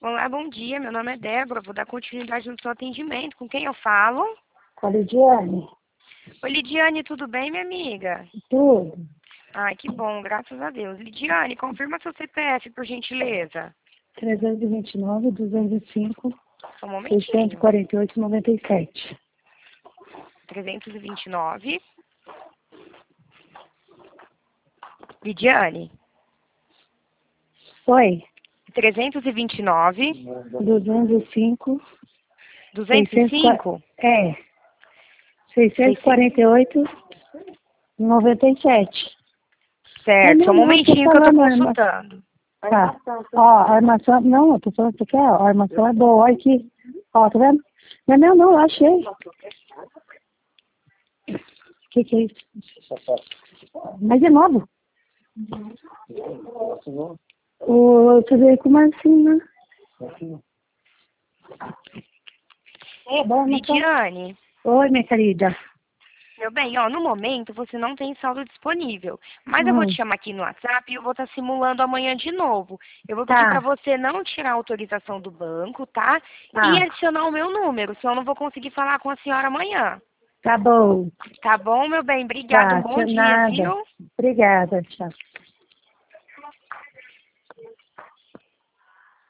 Olá, bom dia. Meu nome é Débora. Vou dar continuidade no seu atendimento. Com quem eu falo? Com a Lidiane? Oi, Lidiane, tudo bem, minha amiga? Tudo. Ai, que bom, graças a Deus. Lidiane, confirma seu CPF, por gentileza. 329, 205, Só um momentinho. 648, 97. 329. Lidiane, Oi? 329. 205, 205. é, 648, 97. Certo, só um momentinho que eu tô consultando. Tá. Ó, a armação, não, eu tô falando que a armação é boa, olha aqui. Ó, tá vendo? Não é meu não, eu achei. Que é isso? Mas é novo. Você veio com Marcinha. É bom, Lidiane, Oi, minha querida. meu bem, ó, no momento você não tem saldo disponível, mas eu vou te chamar aqui no WhatsApp e eu vou estar simulando amanhã de novo. Eu vou pedir Tá. para você não tirar a autorização do banco, tá? E Tá. adicionar o meu número, senão eu não vou conseguir falar com a senhora amanhã. Tá bom. Tá bom, meu bem? Obrigada, um Tá, bom dia, nada. viu? Obrigada, tchau.